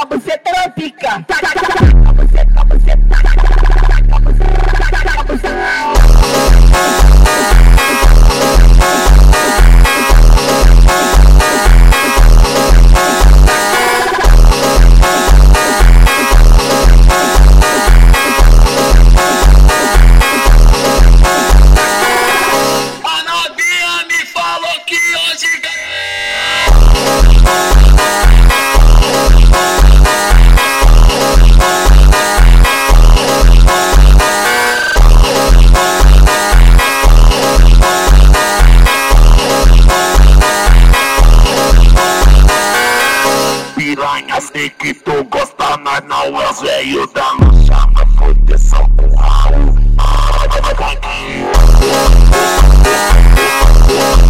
você tropica. Sei que tu gosta, mas não é os velhos da lancha, mas foi só com Raul.